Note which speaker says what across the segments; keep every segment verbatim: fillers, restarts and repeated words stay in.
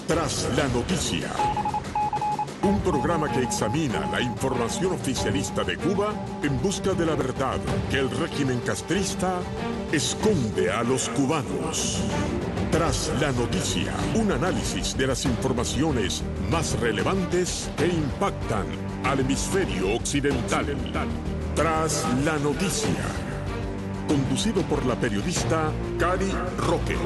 Speaker 1: Tras la noticia, un programa que examina la información oficialista de Cuba en busca de la verdad que el régimen castrista esconde a los cubanos. Tras la noticia, un análisis de las informaciones más relevantes que impactan al hemisferio occidental. Tras la noticia, conducido por la periodista Cari Roque.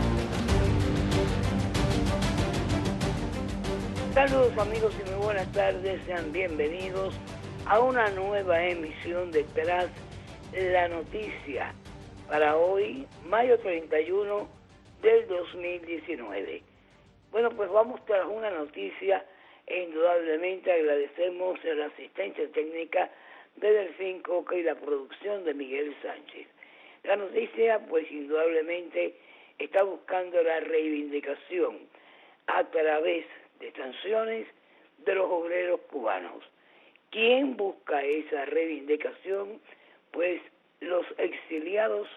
Speaker 2: Saludos amigos y muy buenas tardes, sean bienvenidos a una nueva emisión de Tras la Noticia para hoy, mayo treinta y uno del dos mil diecinueve. Bueno, pues vamos tras una noticia e indudablemente agradecemos la asistencia técnica de Delfín Coca y la producción de Miguel Sánchez. La noticia, pues indudablemente, está buscando la reivindicación a través de sanciones de los obreros cubanos. ¿Quién busca esa reivindicación? Pues los exiliados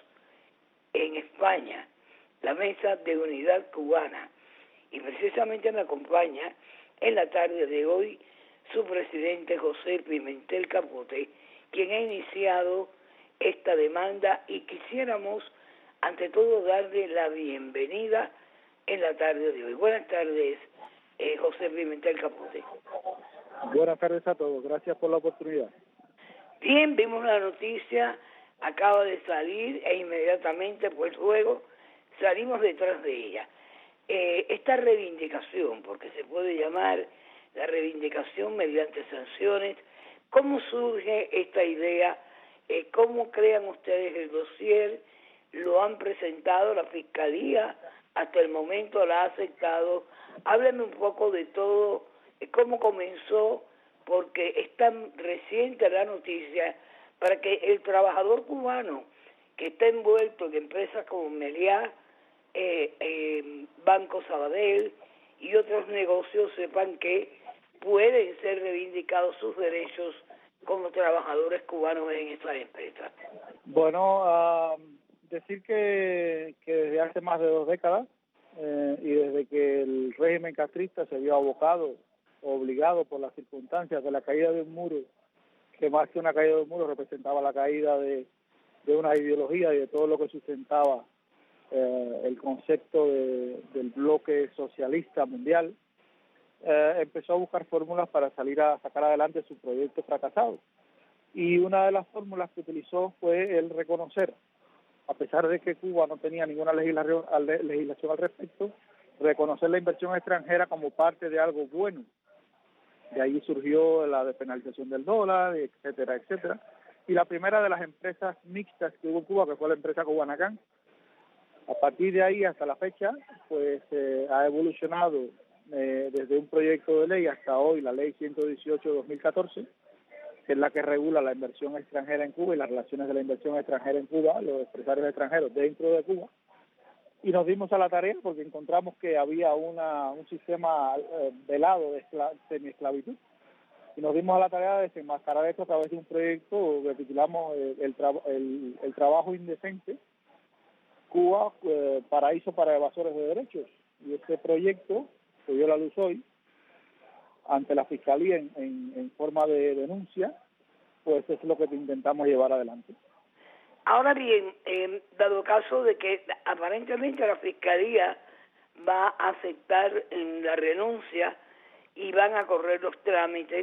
Speaker 2: en España, la Mesa de Unidad Cubana, y precisamente me acompaña en la tarde de hoy su presidente José Pimentel Capote, quien ha iniciado esta demanda, y quisiéramos ante todo darle la bienvenida en la tarde de hoy. Buenas tardes, eh, José Pimentel Capote.
Speaker 3: Buenas tardes a todos, gracias por la oportunidad.
Speaker 2: Bien, vimos la noticia, acaba de salir e inmediatamente pues luego salimos detrás de ella. Eh, esta reivindicación, porque se puede llamar la reivindicación mediante sanciones, ¿cómo surge esta idea? Eh, ¿Cómo crean ustedes el dossier? ¿Lo han presentado? ¿La Fiscalía hasta el momento la ha aceptado? Háblenme un poco de todo, eh, cómo comenzó, porque es tan reciente la noticia, para que el trabajador cubano que está envuelto en empresas como Meliá, eh, eh, Banco Sabadell y otros negocios sepan que pueden ser reivindicados sus derechos como trabajadores cubanos en estas empresas.
Speaker 3: Bueno, uh, decir que, que desde hace más de dos décadas eh, y desde que el régimen castrista se vio abocado, obligado por las circunstancias de la caída de un muro, que más que una caída de un muro representaba la caída de, de una ideología y de todo lo que sustentaba eh, el concepto de, del bloque socialista mundial, eh, empezó a buscar fórmulas para salir a sacar adelante su proyecto fracasado. Y una de las fórmulas que utilizó fue el reconocer, a pesar de que Cuba no tenía ninguna legislación, legislación al respecto, reconocer la inversión extranjera como parte de algo bueno. De ahí surgió la despenalización del dólar, etcétera, etcétera. Y la primera de las empresas mixtas que hubo en Cuba, que fue la empresa Cubanacán, a partir de ahí hasta la fecha, pues eh, ha evolucionado eh, desde un proyecto de ley hasta hoy, la ley ciento dieciocho de dos mil catorce, que es la que regula la inversión extranjera en Cuba y las relaciones de la inversión extranjera en Cuba, los empresarios extranjeros dentro de Cuba. Y nos dimos a la tarea porque encontramos que había una un sistema eh, velado de semi-esclavitud. Y nos dimos a la tarea de desenmascarar esto a través de un proyecto que titulamos eh, el, tra el, el trabajo indecente, Cuba, eh, paraíso para evasores de derechos. Y este proyecto, que vio la luz hoy, ante la Fiscalía en, en, en forma de denuncia, pues es lo que intentamos llevar adelante.
Speaker 2: Ahora bien, eh, dado caso de que aparentemente la Fiscalía va a aceptar la renuncia y van a correr los trámites,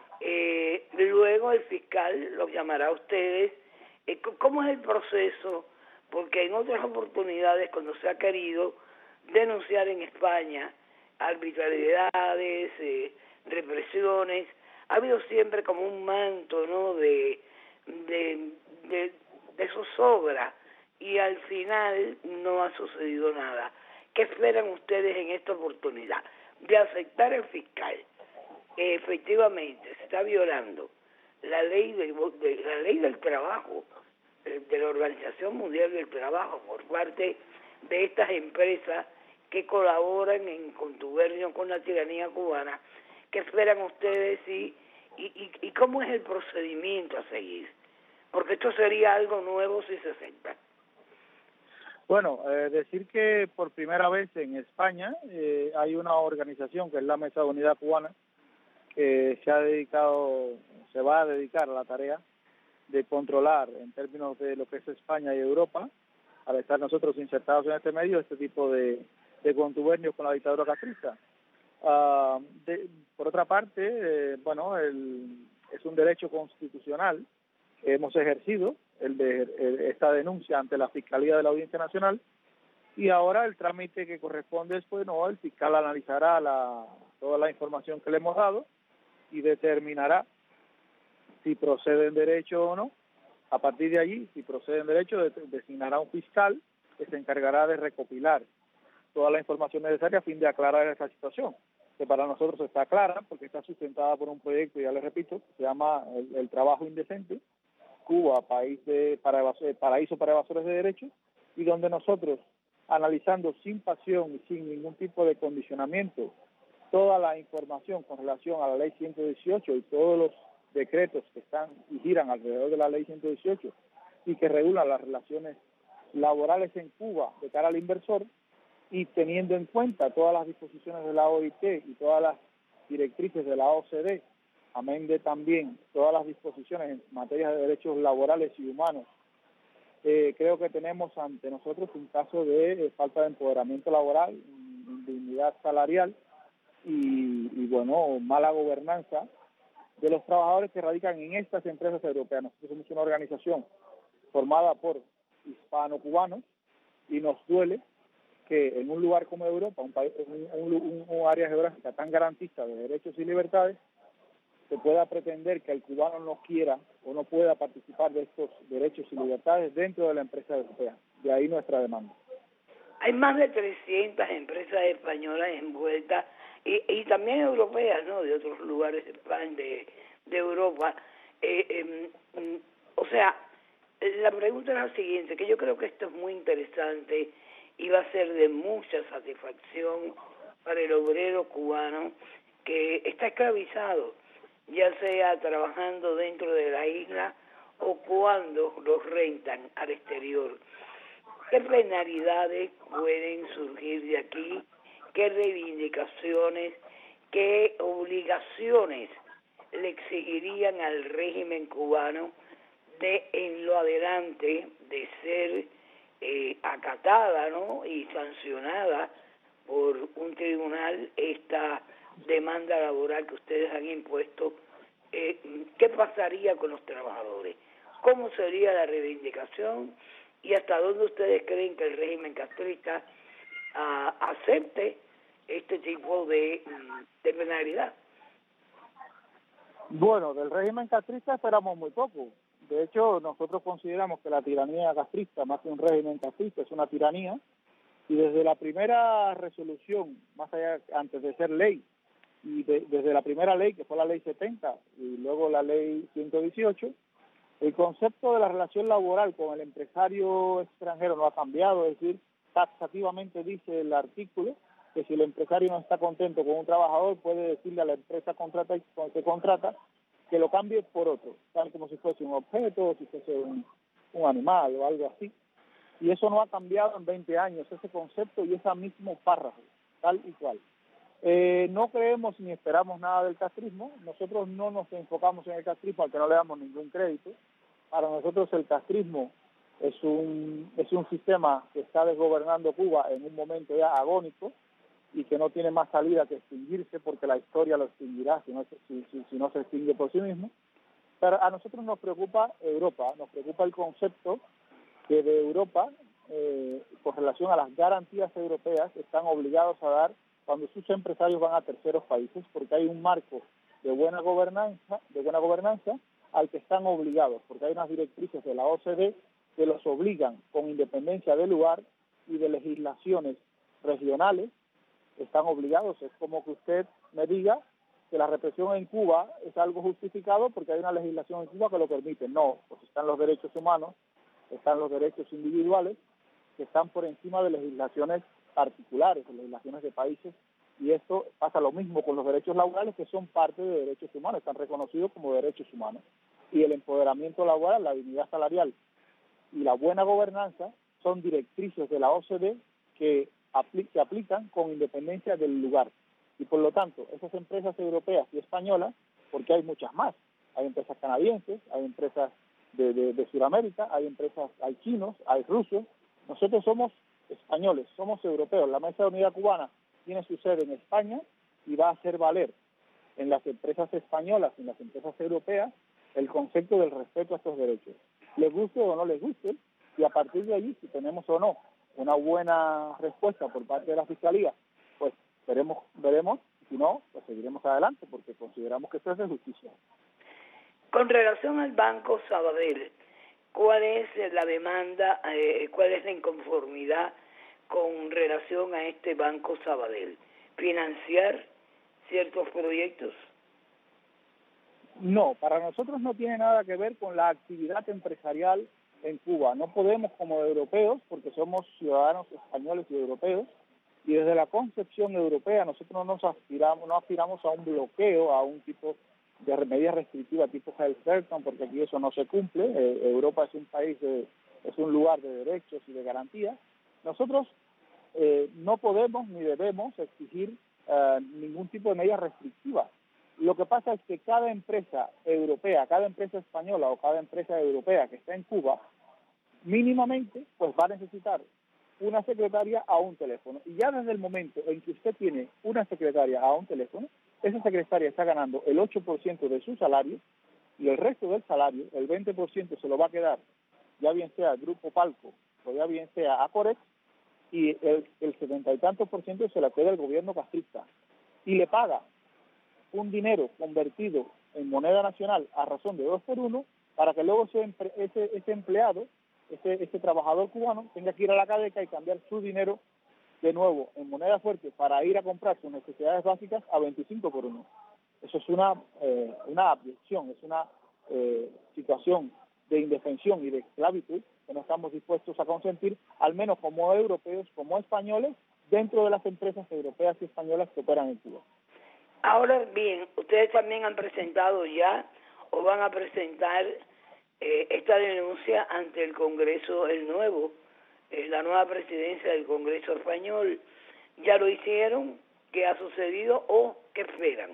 Speaker 2: eh, luego el fiscal los llamará a ustedes. Eh, ¿Cómo es el proceso? Porque en otras oportunidades, cuando se ha querido denunciar en España arbitrariedades, eh, represiones, ha habido siempre como un manto, ¿no?, de, de, de, de zozobra, y al final no ha sucedido nada. ¿Qué esperan ustedes en esta oportunidad? De aceptar el fiscal que efectivamente se está violando la ley del, de, la ley del trabajo, de la Organización Mundial del Trabajo, por parte de estas empresas que colaboran en contubernio con la tiranía cubana. ¿Qué esperan ustedes y, y, y, y cómo es el procedimiento a seguir? Porque esto sería algo nuevo si se acepta.
Speaker 3: Bueno, eh, decir que por primera vez en España eh, hay una organización que es la Mesa de Unidad Cubana que se ha dedicado, se va a dedicar a la tarea de controlar en términos de lo que es España y Europa, al estar nosotros insertados en este medio, este tipo de, de contubernios con la dictadura castrista. Uh, de, por otra parte, eh, bueno, el, es un derecho constitucional que hemos ejercido, el de el, esta denuncia ante la Fiscalía de la Audiencia Nacional, y ahora el trámite que corresponde es, pues, no, el fiscal analizará la, toda la información que le hemos dado y determinará si procede en derecho o no. A partir de allí, si procede en derecho, de, designará un fiscal que se encargará de recopilar toda la información necesaria a fin de aclarar esa situación, que para nosotros está clara porque está sustentada por un proyecto, ya les repito, que se llama el, el trabajo indecente, Cuba, país de para evasores, paraíso para evasores de derechos, y donde nosotros, analizando sin pasión y sin ningún tipo de condicionamiento toda la información con relación a la ley ciento dieciocho y todos los decretos que están y giran alrededor de la ley ciento dieciocho y que regulan las relaciones laborales en Cuba de cara al inversor, y teniendo en cuenta todas las disposiciones de la O I T y todas las directrices de la O C D, amén de también todas las disposiciones en materia de derechos laborales y humanos, eh, creo que tenemos ante nosotros un caso de eh, falta de empoderamiento laboral, indignidad salarial y, y, bueno, mala gobernanza de los trabajadores que radican en estas empresas europeas. Nosotros somos una organización formada por hispano-cubanos y nos duele que en un lugar como Europa, un, país, un, un, un área geográfica tan garantista de derechos y libertades, se pueda pretender que el cubano no quiera o no pueda participar de estos derechos y libertades dentro de la empresa europea. De ahí nuestra demanda.
Speaker 2: Hay más de trescientas empresas españolas envueltas y, y también europeas, ¿no?, de otros lugares de España, de, de Europa. Eh, eh, o sea, la pregunta es la siguiente, que yo creo que esto es muy interesante y va a ser de mucha satisfacción para el obrero cubano que está esclavizado, ya sea trabajando dentro de la isla o cuando los rentan al exterior. ¿Qué penalidades pueden surgir de aquí? ¿Qué reivindicaciones, qué obligaciones le exigirían al régimen cubano de en lo adelante de ser eh, acatada, ¿no?, y sancionada por un tribunal esta demanda laboral que ustedes han impuesto? Eh, ¿Qué pasaría con los trabajadores? ¿Cómo sería la reivindicación? ¿Y hasta dónde ustedes creen que el régimen castrista uh, acepte este tipo de, de penalidad?
Speaker 3: Bueno, del régimen castrista esperamos muy poco. De hecho, nosotros consideramos que la tiranía castrista, más que un régimen castrista, es una tiranía, y desde la primera resolución, más allá, antes de ser ley, y de, desde la primera ley, que fue la ley setenta, y luego la ley ciento dieciocho, el concepto de la relación laboral con el empresario extranjero no ha cambiado. Es decir, taxativamente dice el artículo que si el empresario no está contento con un trabajador, puede decirle a la empresa contrata, que contrata que lo cambie por otro, tal como si fuese un objeto, o si fuese un, un animal o algo así. Y eso no ha cambiado en veinte años, ese concepto y ese mismo párrafo, tal y cual. Eh, no creemos ni esperamos nada del castrismo. Nosotros no nos enfocamos en el castrismo, al que no le damos ningún crédito. Para nosotros el castrismo es un es un sistema que está desgobernando Cuba en un momento ya agónico y que no tiene más salida que extinguirse, porque la historia lo extinguirá si no, si, si, si no se extingue por sí mismo. Pero a nosotros nos preocupa Europa, nos preocupa el concepto que de Europa, eh, con relación a las garantías europeas, están obligados a dar cuando sus empresarios van a terceros países, porque hay un marco de buena gobernanza, de buena gobernanza al que están obligados, porque hay unas directrices de la O C D que los obligan, con independencia del lugar y de legislaciones regionales, están obligados. Es como que usted me diga que la represión en Cuba es algo justificado porque hay una legislación en Cuba que lo permite. No, pues están los derechos humanos, están los derechos individuales, que están por encima de legislaciones particulares, de legislaciones de países, y esto pasa lo mismo con los derechos laborales, que son parte de derechos humanos, están reconocidos como derechos humanos. Y el empoderamiento laboral, la dignidad salarial y la buena gobernanza son directrices de la O C D que, apli que aplican con independencia del lugar. Y por lo tanto, esas empresas europeas y españolas, porque hay muchas más, hay empresas canadienses, hay empresas de, de, de Sudamérica, hay empresas, hay chinos, hay rusos, nosotros somos españoles, somos europeos. La Mesa de Unidad Cubana tiene su sede en España y va a hacer valer en las empresas españolas y en las empresas europeas el concepto del respeto a estos derechos. Les guste o no les guste, y a partir de allí, si tenemos o no una buena respuesta por parte de la Fiscalía, pues veremos, veremos, si no, pues seguiremos adelante, porque consideramos que esto es de justicia.
Speaker 2: Con relación al Banco Sabadell, ¿cuál es la demanda, eh, cuál es la inconformidad con relación a este Banco Sabadell? ¿Financiar ciertos proyectos?
Speaker 3: No, para nosotros no tiene nada que ver con la actividad empresarial en Cuba. No podemos, como europeos, porque somos ciudadanos españoles y europeos, y desde la concepción europea nosotros no nos aspiramos, no aspiramos a un bloqueo, a un tipo de medidas restrictivas tipo Helms-Burton, porque aquí eso no se cumple. Eh, Europa es un país, de, es un lugar de derechos y de garantías. Nosotros eh, no podemos ni debemos exigir eh, ningún tipo de medidas restrictivas. Lo que pasa es que cada empresa europea, cada empresa española o cada empresa europea que está en Cuba, mínimamente pues va a necesitar una secretaria a un teléfono. Y ya desde el momento en que usted tiene una secretaria a un teléfono, esa secretaria está ganando el ocho por ciento de su salario, y el resto del salario, el veinte por ciento, se lo va a quedar, ya bien sea el Grupo Palco o ya bien sea Acorex, y el, el setenta y tantos por ciento se lo queda el gobierno castrista. Y le paga un dinero convertido en moneda nacional a razón de dos por uno, para que luego ese, ese, ese empleado, ese, ese trabajador cubano, tenga que ir a la cadeca y cambiar su dinero de nuevo en moneda fuerte para ir a comprar sus necesidades básicas a veinticinco por uno. Eso es una, eh, una abyección, es una eh, situación de indefensión y de esclavitud que no estamos dispuestos a consentir, al menos como europeos, como españoles, dentro de las empresas europeas y españolas que operan en Cuba.
Speaker 2: Ahora bien, ustedes también han presentado ya o van a presentar eh, esta denuncia ante el Congreso, el nuevo, eh, la nueva presidencia del Congreso español. ¿Ya lo hicieron? ¿Qué ha sucedido o qué esperan?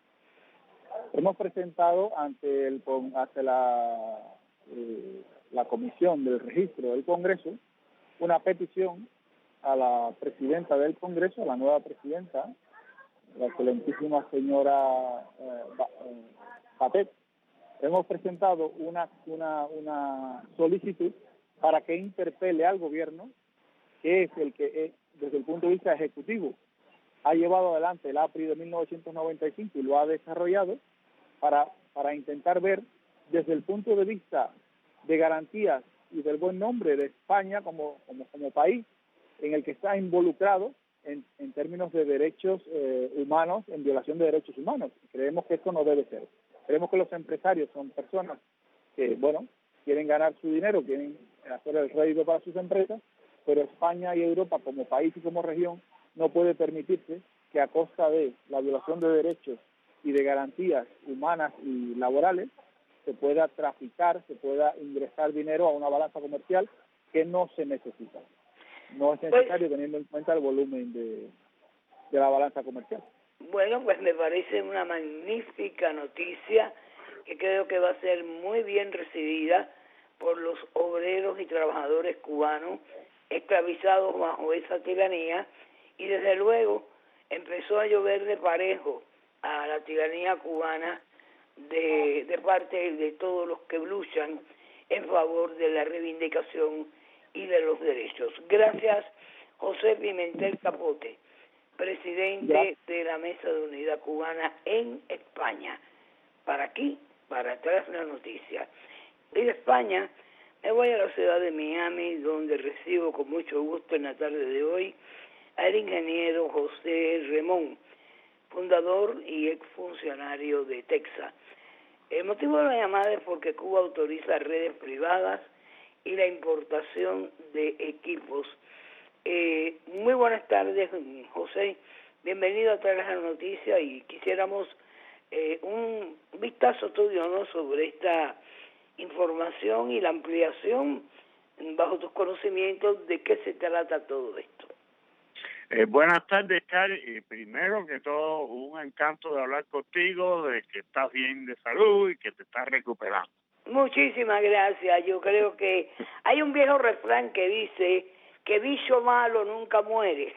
Speaker 3: Hemos presentado ante, el, ante la, eh, la Comisión del Registro del Congreso una petición a la presidenta del Congreso, a la nueva presidenta, la excelentísima señora eh, Batet. Hemos presentado una, una, una solicitud para que interpele al gobierno, que es el que, es, desde el punto de vista ejecutivo, ha llevado adelante el A P R I de mil novecientos noventa y cinco y lo ha desarrollado, para, para intentar ver desde el punto de vista de garantías y del buen nombre de España como, como, como país en el que está involucrado en, en términos de derechos eh, humanos, en violación de derechos humanos. Creemos que esto no debe ser. Creemos que los empresarios son personas que, bueno, quieren ganar su dinero, quieren hacer el rédito para sus empresas, pero España y Europa como país y como región no puede permitirse que a costa de la violación de derechos y de garantías humanas y laborales se pueda traficar, se pueda ingresar dinero a una balanza comercial que no se necesita. No es necesario, pues, teniendo en cuenta el volumen de, de la balanza comercial.
Speaker 2: Bueno, pues me parece una magnífica noticia que creo que va a ser muy bien recibida por los obreros y trabajadores cubanos esclavizados bajo esa tiranía, y desde luego empezó a llover de parejo a la tiranía cubana de, de parte de todos los que luchan en favor de la reivindicación y de los derechos. Gracias, José Pimentel Capote, presidente Gracias. de la Mesa de Unidad Cubana en España. Para aquí, para atrás la noticia. Y de España me voy a la ciudad de Miami, donde recibo con mucho gusto en la tarde de hoy al ingeniero José Remón, fundador y exfuncionario de Texas. El motivo de la llamada es porque Cuba autoriza redes privadas y la importación de equipos. Eh, muy buenas tardes, José. Bienvenido a Tras la Noticia, y quisiéramos eh, un vistazo tuyo, ¿no?, sobre esta información y la ampliación bajo tus conocimientos, ¿de qué se trata todo esto?
Speaker 4: Eh, buenas tardes, Cari. Y primero que todo, un encanto de hablar contigo, de que estás bien de salud y que te estás recuperando.
Speaker 2: Muchísimas gracias. Yo creo que hay un viejo refrán que dice que bicho malo nunca muere.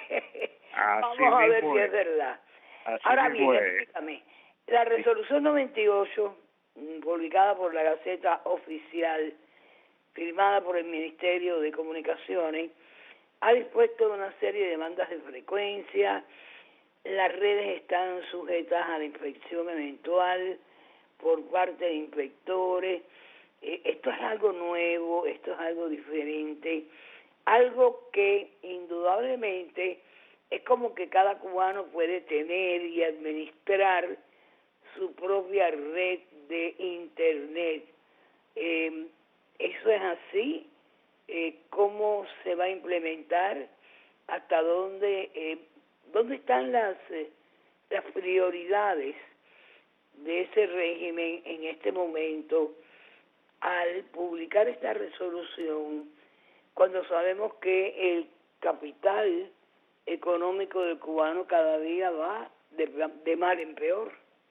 Speaker 4: Así
Speaker 2: Vamos a ver
Speaker 4: mismo
Speaker 2: si
Speaker 4: es.
Speaker 2: es verdad.
Speaker 4: Así
Speaker 2: Ahora
Speaker 4: mismo
Speaker 2: bien,
Speaker 4: es.
Speaker 2: explícame. La resolución noventa y ocho, publicada por la Gaceta Oficial, firmada por el Ministerio de Comunicaciones, ha dispuesto una serie de bandas de frecuencia. Las redes están sujetas a la inspección eventual por parte de inspectores. Eh, esto es algo nuevo, esto es algo diferente, algo que indudablemente es como que cada cubano puede tener y administrar su propia red de internet. Eh, ¿Eso es así? Eh, ¿Cómo se va a implementar? ¿Hasta dónde? Eh, ¿Dónde están las, eh, las prioridades de ese régimen en este momento al publicar esta resolución, cuando sabemos que el capital económico del cubano cada día va de, de mal en peor?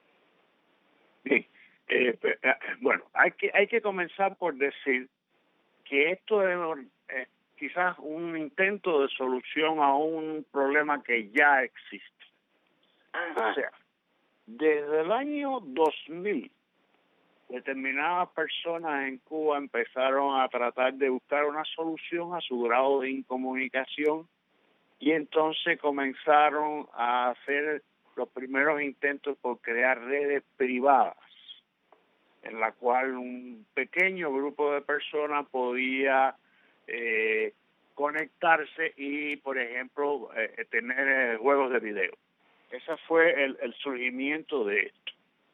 Speaker 4: Sí. Eh, eh, bueno, hay que hay que comenzar por decir que esto es eh, quizás un intento de solución a un problema que ya existe.
Speaker 2: Ajá.
Speaker 4: O sea, desde el año dos mil, determinadas personas en Cuba empezaron a tratar de buscar una solución a su grado de incomunicación y entonces comenzaron a hacer los primeros intentos por crear redes privadas, en la cual un pequeño grupo de personas podía eh, conectarse y, por ejemplo, eh, tener eh, juegos de video. Ese fue el, el surgimiento de esto.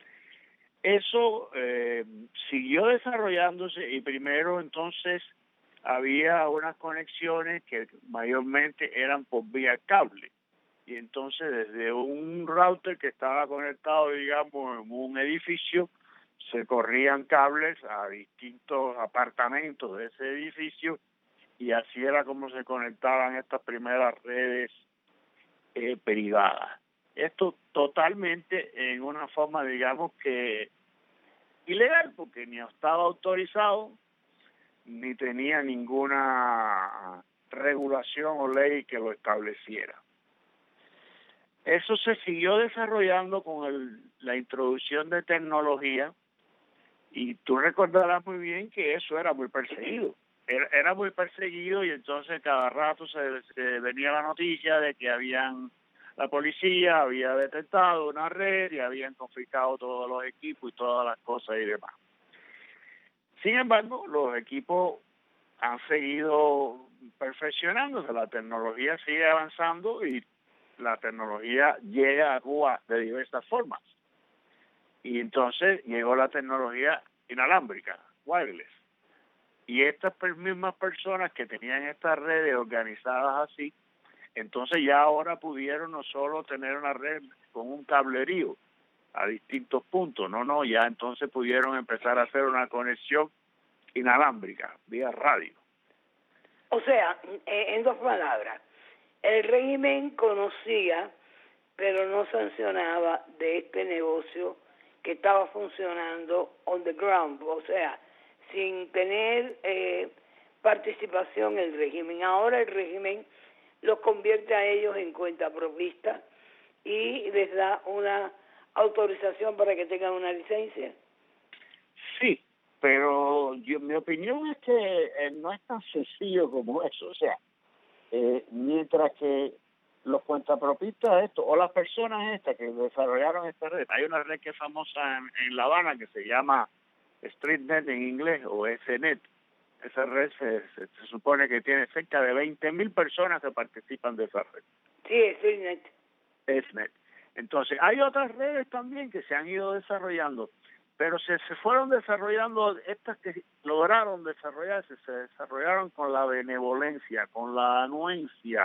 Speaker 4: Eso eh, siguió desarrollándose y primero entonces había unas conexiones que mayormente eran por vía cable. Y entonces desde un router que estaba conectado, digamos, en un edificio, se corrían cables a distintos apartamentos de ese edificio y así era como se conectaban estas primeras redes eh, privadas. Esto totalmente en una forma, digamos, que ilegal, porque ni estaba autorizado, ni tenía ninguna regulación o ley que lo estableciera. Eso se siguió desarrollando con el, la introducción de tecnología, y tú recordarás muy bien que eso era muy perseguido. Era, era muy perseguido y entonces cada rato se, se venía la noticia de que habían la policía había detectado una red y habían confiscado todos los equipos y todas las cosas y demás. Sin embargo, los equipos han seguido perfeccionándose, la tecnología sigue avanzando y la tecnología llega a Cuba de diversas formas. Y entonces llegó la tecnología inalámbrica, wireless. Y estas mismas personas que tenían estas redes organizadas así, entonces ya ahora pudieron no solo tener una red con un cablerío a distintos puntos, no, no, ya entonces pudieron empezar a hacer una conexión inalámbrica, vía radio.
Speaker 2: O sea, en dos palabras, el régimen conocía, pero no sancionaba de este negocio que estaba funcionando on the ground, o sea, sin tener eh, participación el régimen. Ahora el régimen los convierte a ellos en cuentapropistas y les da una autorización para que tengan una licencia.
Speaker 4: Sí, pero yo, mi opinión es que eh, no es tan sencillo como eso. O sea, eh, mientras que los cuentapropistas estos, o las personas estas que desarrollaron esta red, hay una red que es famosa en, en La Habana que se llama StreetNet en inglés o S Net. Esa red se, se, se supone que tiene cerca de veinte mil personas que participan de esa red.
Speaker 2: Sí, es StreetNet.
Speaker 4: SNet. Entonces, hay otras redes también que se han ido desarrollando, pero se, se fueron desarrollando, estas que lograron desarrollarse, se desarrollaron con la benevolencia, con la anuencia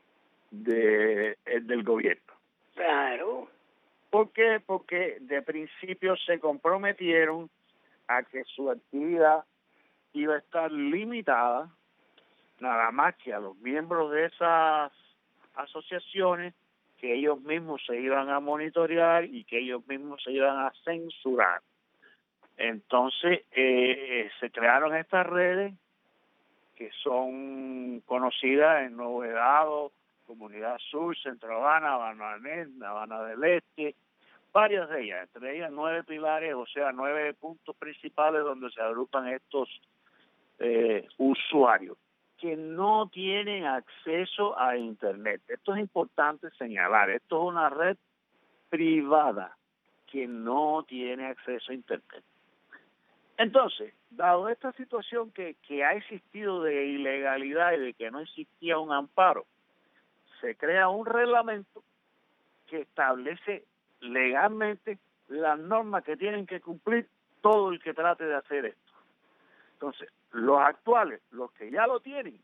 Speaker 4: de, del gobierno.
Speaker 2: Claro.
Speaker 4: ¿Por qué? Porque de principio se comprometieron a que su actividad iba a estar limitada nada más que a los miembros de esas asociaciones, que ellos mismos se iban a monitorear y que ellos mismos se iban a censurar. Entonces eh, se crearon estas redes que son conocidas en Nuevo Vedado, Comunidad Sur, Centro Habana, Habana Norte, Habana del Este, varias de ellas, entre ellas nueve pilares, o sea, nueve puntos principales donde se agrupan estos eh, usuarios que no tienen acceso a Internet. Esto es importante señalar, esto es una red privada que no tiene acceso a Internet. Entonces, dado esta situación que, que ha existido de ilegalidad y de que no existía un amparo, se crea un reglamento que establece legalmente las normas que tienen que cumplir todo el que trate de hacer esto. Entonces, los actuales, los que ya lo tienen,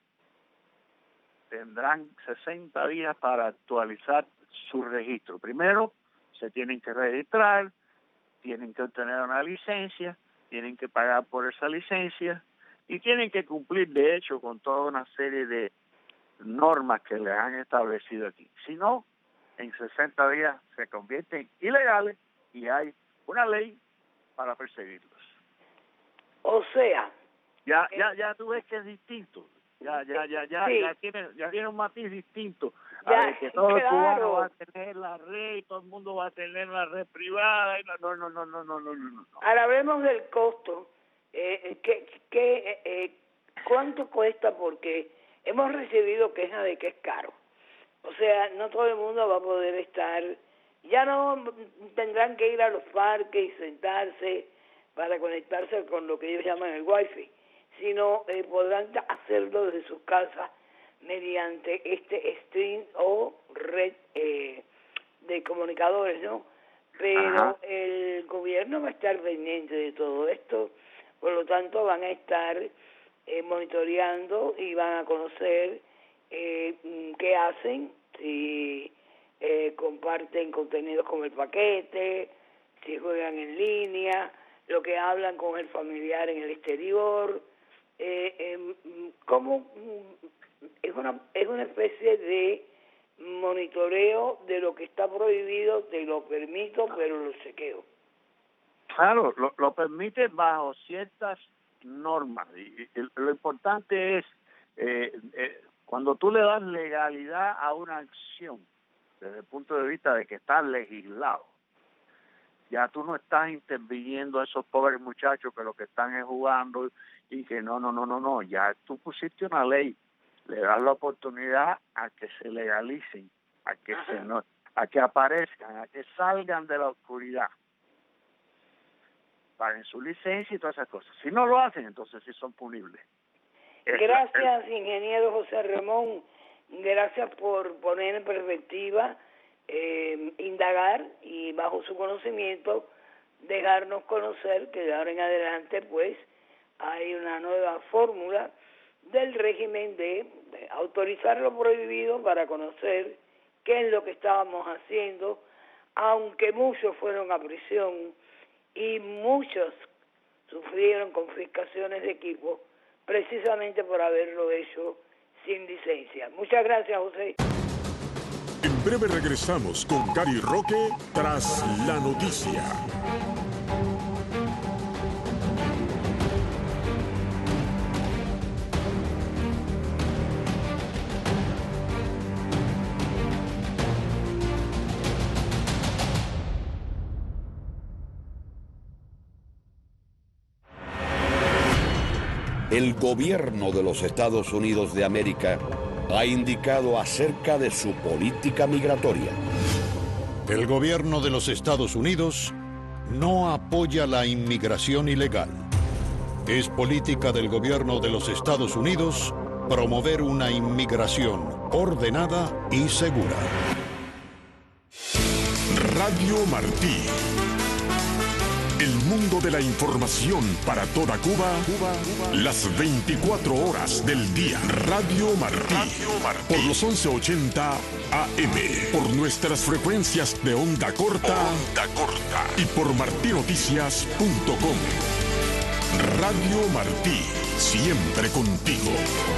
Speaker 4: tendrán sesenta días para actualizar su registro. Primero, se tienen que registrar, tienen que obtener una licencia, tienen que pagar por esa licencia y tienen que cumplir, de hecho, con toda una serie de normas que les han establecido aquí. Si no, en sesenta días se convierten ilegales y hay una ley para perseguirlos.
Speaker 2: O sea,
Speaker 4: ya ya ya tú ves que es distinto. Ya ya ya ya
Speaker 2: sí.
Speaker 4: ya tiene ya tiene un matiz distinto.
Speaker 2: Ya,
Speaker 4: a ver, que todo
Speaker 2: claro.
Speaker 4: el cubano va a tener la red y todo el mundo va a tener la red privada y no no no no no no no no.
Speaker 2: Ahora hablemos del costo. Eh, ¿qué, qué, eh, ¿Cuánto cuesta? Porque hemos recibido quejas de que es caro. O sea, no todo el mundo va a poder estar, ya no tendrán que ir a los parques y sentarse para conectarse con lo que ellos llaman el wifi, sino eh, podrán hacerlo desde sus casas mediante este stream o red eh, de comunicadores, ¿no? Pero
Speaker 4: Ajá.
Speaker 2: el gobierno va a estar pendiente de todo esto, por lo tanto van a estar eh, monitoreando y van a conocer eh, qué hacen, si eh, comparten contenidos como el paquete, si juegan en línea, lo que hablan con el familiar en el exterior, eh, eh, cómo es una es una especie de monitoreo de lo que está prohibido, te lo permito, pero lo chequeo.
Speaker 4: Claro, lo, lo permite bajo ciertas normas y, y lo importante es eh, eh, cuando tú le das legalidad a una acción desde el punto de vista de que está legislado, ya tú no estás interviniendo a esos pobres muchachos que lo que están es jugando y que no, no, no, no, no, ya tú pusiste una ley, le das la oportunidad a que se legalicen, a que se no, a que aparezcan, a que salgan de la oscuridad, paguen su licencia y todas esas cosas. Si no lo hacen, entonces sí son punibles.
Speaker 2: Gracias, ingeniero José Ramón, gracias por poner en perspectiva, eh, indagar y bajo su conocimiento dejarnos conocer que de ahora en adelante pues hay una nueva fórmula del régimen de, de autorizar lo prohibido para conocer qué es lo que estábamos haciendo, aunque muchos fueron a prisión y muchos sufrieron confiscaciones de equipo precisamente por haberlo hecho sin licencia. Muchas gracias, José.
Speaker 1: En breve regresamos con Gary Roque tras la noticia.
Speaker 5: El gobierno de los Estados Unidos de América ha indicado acerca de su política migratoria.
Speaker 6: El gobierno de los Estados Unidos no apoya la inmigración ilegal. Es política del gobierno de los Estados Unidos promover una inmigración ordenada y segura.
Speaker 1: Radio Martí. El mundo de la información para toda Cuba, Cuba, Cuba, las veinticuatro horas del día. Radio Martí. Radio Martí. Por los once ochenta A M. Por nuestras frecuencias de onda corta. Onda corta. Y por martinoticias punto com. Radio Martí. siempre contigo.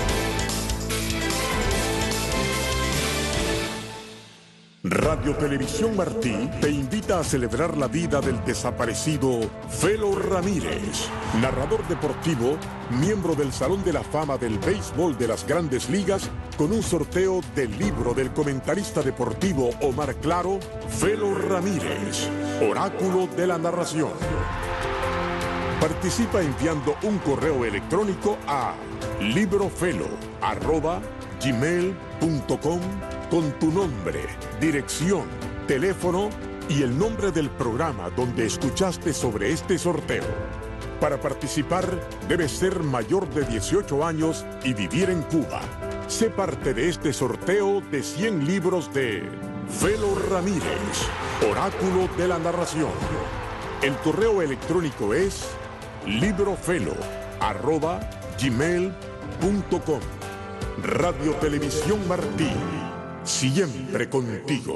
Speaker 1: Radio Televisión Martí te invita a celebrar la vida del desaparecido Felo Ramírez, narrador deportivo, miembro del Salón de la Fama del Béisbol de las Grandes Ligas, con un sorteo del libro del comentarista deportivo Omar Claro, Felo Ramírez, Oráculo de la Narración. Participa enviando un correo electrónico a librofelo arroba gmail punto com con tu nombre, dirección, teléfono y el nombre del programa donde escuchaste sobre este sorteo. Para participar, debes ser mayor de dieciocho años y vivir en Cuba. Sé parte de este sorteo de cien libros de Felo Ramírez, Oráculo de la Narración. El correo electrónico es librofelo arroba gmail punto com. Radio Televisión Martí, siempre contigo.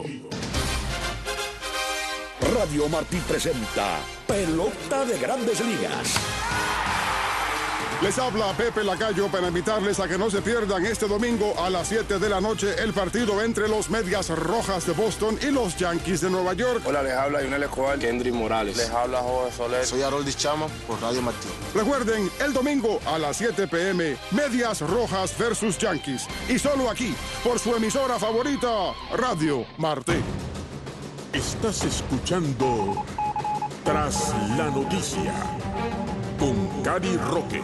Speaker 5: Radio Martí presenta Pelota de Grandes Ligas.
Speaker 7: Les habla Pepe Lacayo para invitarles a que no se pierdan este domingo a las siete de la noche el partido entre los Medias Rojas de Boston y los Yankees de Nueva York.
Speaker 8: Hola, les habla Yunel Escobar, Kendry Morales. Les habla Jorge Soler.
Speaker 9: Soy Haroldis Chama por Radio Martí.
Speaker 7: Recuerden, el domingo a las siete p m, Medias Rojas versus Yankees. Y solo aquí, por su emisora favorita, Radio Martí.
Speaker 1: Estás escuchando Tras la Noticia con Cari Roque.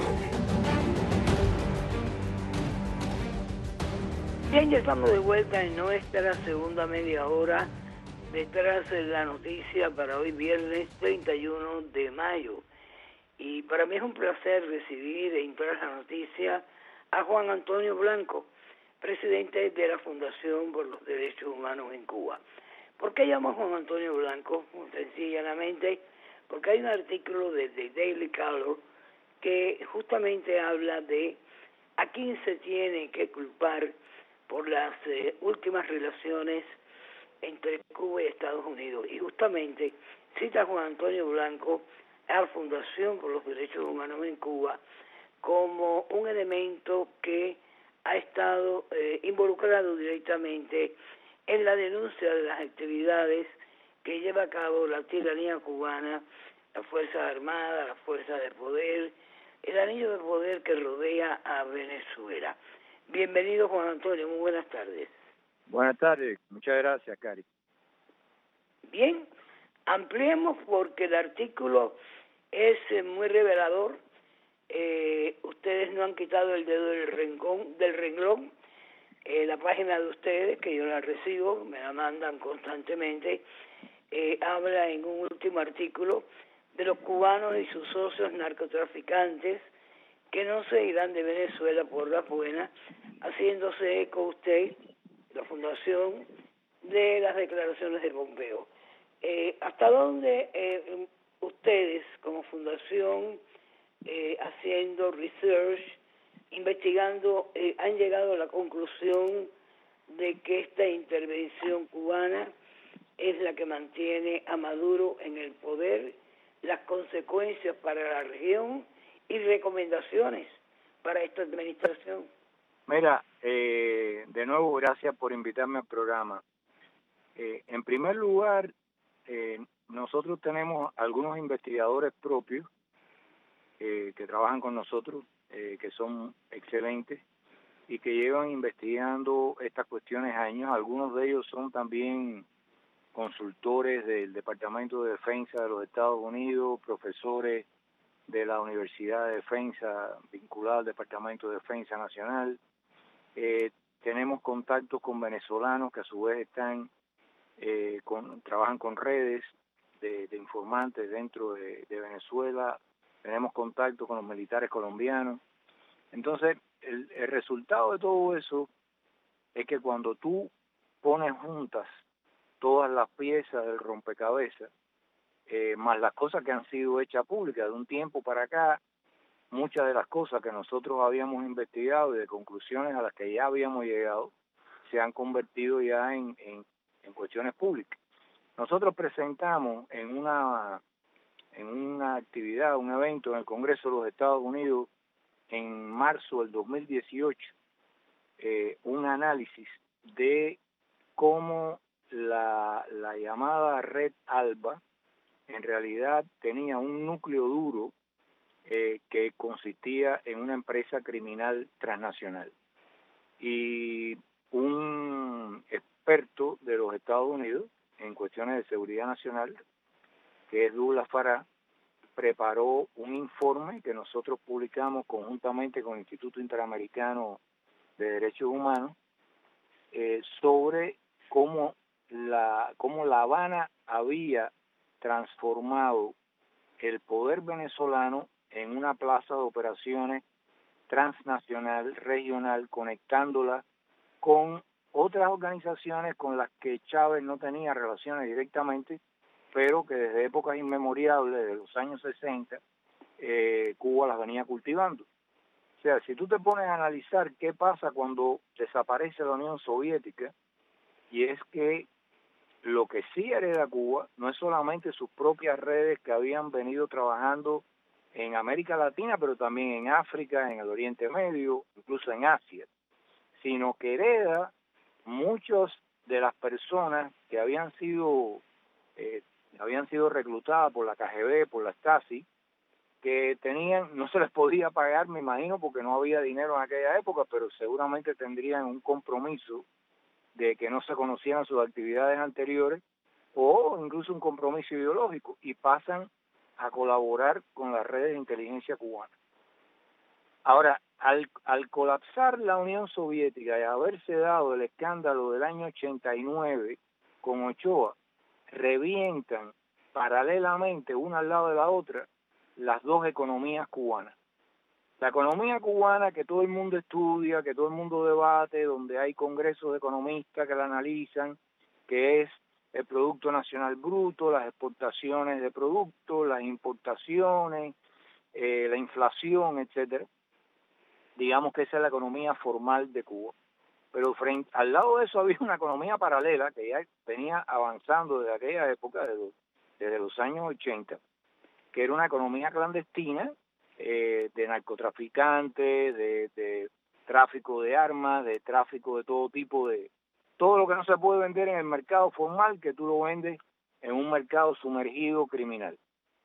Speaker 2: Bien, ya estamos de vuelta en nuestra segunda media hora detrás de la noticia para hoy viernes treinta y uno de mayo. Y para mí es un placer recibir en Tras la Noticia a Juan Antonio Blanco, presidente de la Fundación por los Derechos Humanos en Cuba. ¿Por qué llamo a Juan Antonio Blanco? Muy sencillamente porque hay un artículo de The Daily Caller que justamente habla de a quién se tiene que culpar por las eh, últimas relaciones entre Cuba y Estados Unidos. Y justamente cita a Juan Antonio Blanco a la Fundación por los Derechos Humanos en Cuba como un elemento que ha estado eh, involucrado directamente en la denuncia de las actividades que lleva a cabo la tiranía cubana, las Fuerzas Armadas, las Fuerzas de Poder, el anillo de poder que rodea a Venezuela. Bienvenido, Juan Antonio, muy buenas tardes.
Speaker 10: Buenas tardes, muchas gracias, Cari.
Speaker 2: Bien, ampliemos porque el artículo es eh, muy revelador. Eh, ustedes no han quitado el dedo del renglón, del renglón. Eh, la página de ustedes, que yo la recibo, me la mandan constantemente, eh, habla en un último artículo de los cubanos y sus socios narcotraficantes que no se irán de Venezuela por las buenas, haciéndose eco usted, la Fundación, de las declaraciones de Pompeo. Eh, ¿Hasta dónde eh, ustedes, como Fundación, eh, haciendo research, investigando, eh, han llegado a la conclusión de que esta intervención cubana es la que mantiene a Maduro en el poder, las consecuencias para la región y recomendaciones para esta administración?
Speaker 10: Mira, eh, de nuevo, gracias por invitarme al programa. Eh, en primer lugar, eh, nosotros tenemos algunos investigadores propios eh, que trabajan con nosotros, eh, que son excelentes y que llevan investigando estas cuestiones años. Algunos de ellos son también consultores del Departamento de Defensa de los Estados Unidos, profesores de la Universidad de Defensa vinculada al Departamento de Defensa Nacional. Eh, tenemos contactos con venezolanos que a su vez están eh, con, trabajan con redes de, de informantes dentro de, de Venezuela. Tenemos contacto con los militares colombianos. Entonces, el, el resultado de todo eso es que cuando tú pones juntas todas las piezas del rompecabezas, eh, más las cosas que han sido hechas públicas de un tiempo para acá, muchas de las cosas que nosotros habíamos investigado y de conclusiones a las que ya habíamos llegado, se han convertido ya en, en, en cuestiones públicas. Nosotros presentamos en una, en una actividad, un evento en el Congreso de los Estados Unidos, en marzo del dos mil dieciocho eh, un análisis de cómo la, la llamada Red Alba en realidad tenía un núcleo duro eh, que consistía en una empresa criminal transnacional. Y un experto de los Estados Unidos en cuestiones de seguridad nacional, que es Douglas Farah, preparó un informe que nosotros publicamos conjuntamente con el Instituto Interamericano de Derechos Humanos eh, sobre cómo la, cómo La Habana había transformado el poder venezolano en una plaza de operaciones transnacional, regional, conectándola con otras organizaciones con las que Chávez no tenía relaciones directamente, pero que desde épocas inmemoriales, desde los años sesenta, eh, Cuba las venía cultivando. O sea, si tú te pones a analizar qué pasa cuando desaparece la Unión Soviética, y es que lo que sí hereda Cuba no es solamente sus propias redes que habían venido trabajando en América Latina, pero también en África, en el Oriente Medio, incluso en Asia, sino que hereda muchas de las personas que habían sido eh, habían sido reclutadas por la K G B, por la Stasi, que tenían, no se les podía pagar, me imagino, porque no había dinero en aquella época, pero seguramente tendrían un compromiso de que no se conocieran sus actividades anteriores, o incluso un compromiso ideológico, y pasan a colaborar con las redes de inteligencia cubana. Ahora, al, al colapsar la Unión Soviética y haberse dado el escándalo del año ochenta y nueve con Ochoa, revientan paralelamente una al lado de la otra las dos economías cubanas. La economía cubana que todo el mundo estudia, que todo el mundo debate, donde hay congresos de economistas que la analizan, que es el Producto Nacional Bruto, las exportaciones de productos, las importaciones, eh, la inflación, etcétera. Digamos que esa es la economía formal de Cuba. Pero frente, al lado de eso había una economía paralela que ya venía avanzando desde aquella época, desde, desde los años ochenta, que era una economía clandestina, eh, de narcotraficantes, de, de tráfico de armas, de tráfico de todo tipo, de todo lo que no se puede vender en el mercado formal, que tú lo vendes en un mercado sumergido criminal.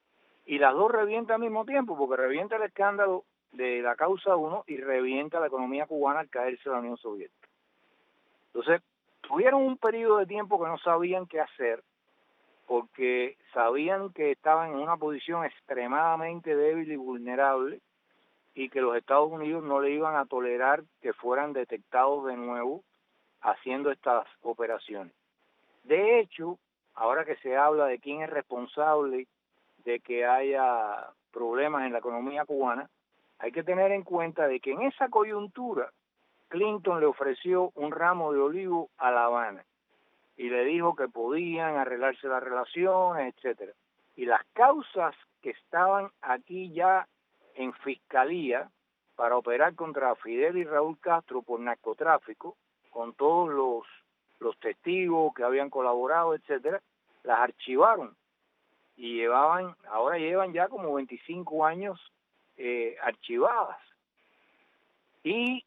Speaker 10: Y las dos revientan al mismo tiempo, porque revienta el escándalo de la causa uno y revienta la economía cubana al caerse la Unión Soviética. Entonces, tuvieron un periodo de tiempo que no sabían qué hacer, porque sabían que estaban en una posición extremadamente débil y vulnerable, y que los Estados Unidos no le iban a tolerar que fueran detectados de nuevo haciendo estas operaciones. De hecho, ahora que se habla de quién es responsable de que haya problemas en la economía cubana, hay que tener en cuenta de que en esa coyuntura Clinton le ofreció un ramo de olivo a La Habana y le dijo que podían arreglarse las relaciones, etcétera. Y las causas que estaban aquí ya en fiscalía para operar contra Fidel y Raúl Castro por narcotráfico, con todos los, los testigos que habían colaborado, etcétera, las archivaron y llevaban, ahora llevan ya como veinticinco años eh, archivadas. Y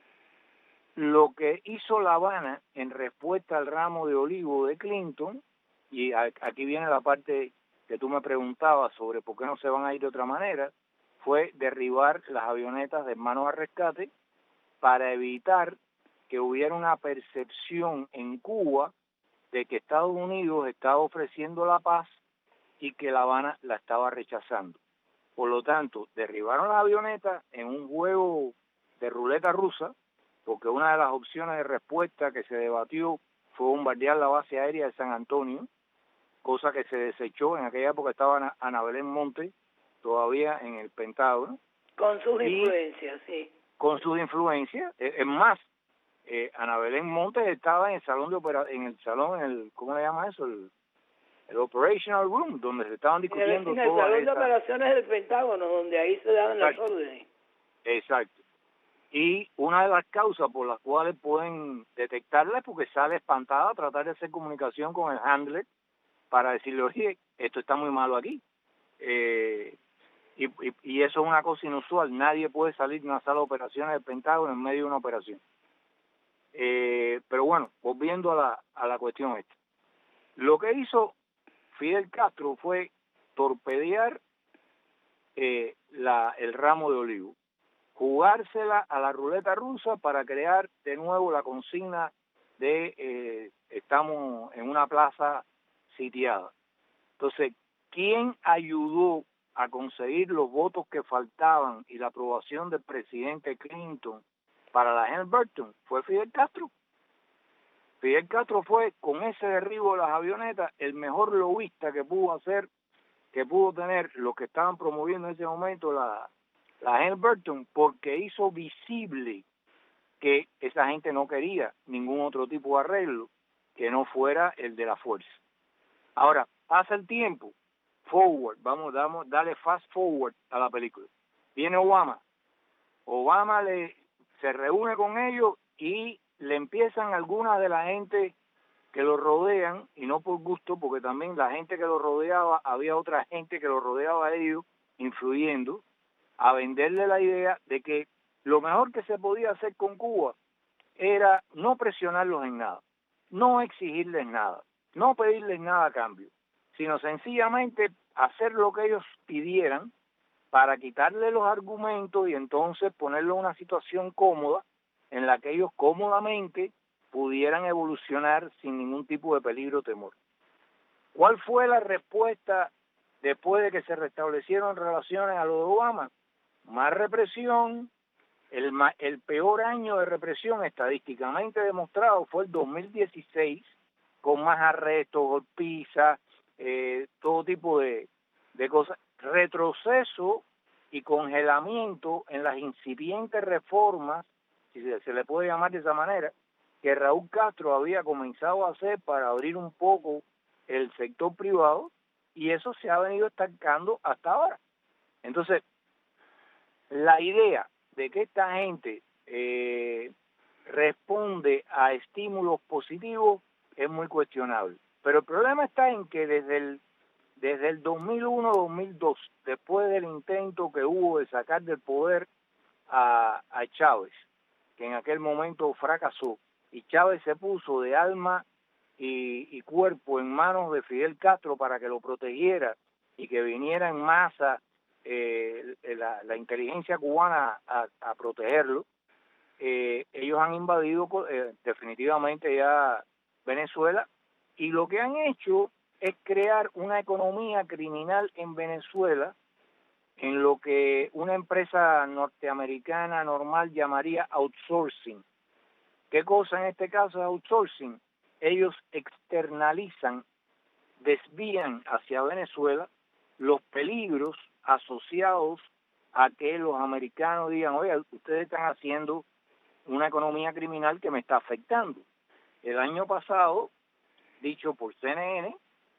Speaker 10: lo que hizo La Habana en respuesta al ramo de olivo de Clinton, y aquí viene la parte que tú me preguntabas sobre por qué no se van a ir de otra manera, fue derribar las avionetas de Hermanos al Rescate para evitar que hubiera una percepción en Cuba de que Estados Unidos estaba ofreciendo la paz y que La Habana la estaba rechazando. Por lo tanto, derribaron las avionetas en un juego de ruleta rusa, porque una de las opciones de respuesta que se debatió fue bombardear la base aérea de San Antonio, cosa que se desechó. En aquella época estaba Ana, Ana Belén Monte todavía en el Pentágono.
Speaker 2: Con sus influencias, sí.
Speaker 10: Con sus influencias. Es, es más, eh, Ana Belén Monte estaba en el salón de opera, en el salón, en el, ¿cómo le llama eso? El, el Operational Room, donde se estaban discutiendo
Speaker 2: en el, en el salón esta... de operaciones del Pentágono, donde ahí se daban las órdenes.
Speaker 10: Exacto. Y una de las causas por las cuales pueden detectarla es porque sale espantada a tratar de hacer comunicación con el handler para decirle, oye, esto está muy malo aquí. Eh, Y, y, y eso es una cosa inusual. Nadie puede salir de una sala de operaciones del Pentágono en medio de una operación. Eh, pero bueno, volviendo a la, a la cuestión esta. Lo que hizo Fidel Castro fue torpedear eh, la, el ramo de olivo, jugársela a la ruleta rusa para crear de nuevo la consigna de eh, estamos en una plaza sitiada. Entonces, ¿quién ayudó a conseguir los votos que faltaban y la aprobación del presidente Clinton para la Halliburton? Fue Fidel Castro. Fidel Castro fue, con ese derribo de las avionetas, el mejor lobista que pudo hacer, que pudo tener los que estaban promoviendo en ese momento la, la Halliburton, porque hizo visible que esa gente no quería ningún otro tipo de arreglo que no fuera el de la fuerza. Ahora, pasa el tiempo, forward, vamos, damos, dale fast forward a la película. Viene Obama, Obama le se reúne con ellos y le empiezan algunas de la gente que lo rodean, y no por gusto, porque también la gente que lo rodeaba, había otra gente que lo rodeaba a ellos, influyendo, a venderle la idea de que lo mejor que se podía hacer con Cuba era no presionarlos en nada, no exigirles nada, no pedirles nada a cambio, sino sencillamente hacer lo que ellos pidieran para quitarle los argumentos y entonces ponerlo en una situación cómoda en la que ellos cómodamente pudieran evolucionar sin ningún tipo de peligro o temor. ¿Cuál fue la respuesta después de que se restablecieron relaciones a lo de Obama? Más represión. El, ma el peor año de represión estadísticamente demostrado fue el dos mil dieciséis, con más arrestos, golpizas, eh, todo tipo de, de cosas. Retroceso y congelamiento en las incipientes reformas, si se, se le puede llamar de esa manera, que Raúl Castro había comenzado a hacer para abrir un poco el sector privado, y eso se ha venido estancando hasta ahora. Entonces, la idea de que esta gente eh, responde a estímulos positivos es muy cuestionable. Pero el problema está en que desde el desde el dos mil uno dos mil dos, después del intento que hubo de sacar del poder a, a Chávez, que en aquel momento fracasó, y Chávez se puso de alma y, y cuerpo en manos de Fidel Castro para que lo protegiera y que viniera en masa eh, la, la inteligencia cubana a, a protegerlo, eh, ellos han invadido eh, definitivamente ya Venezuela, y lo que han hecho es crear una economía criminal en Venezuela, en lo que una empresa norteamericana normal llamaría outsourcing. ¿Qué cosa en este caso es outsourcing? Ellos externalizan, desvían hacia Venezuela los peligros asociados a que los americanos digan, oye, ustedes están haciendo una economía criminal que me está afectando. El año pasado, dicho por C N N,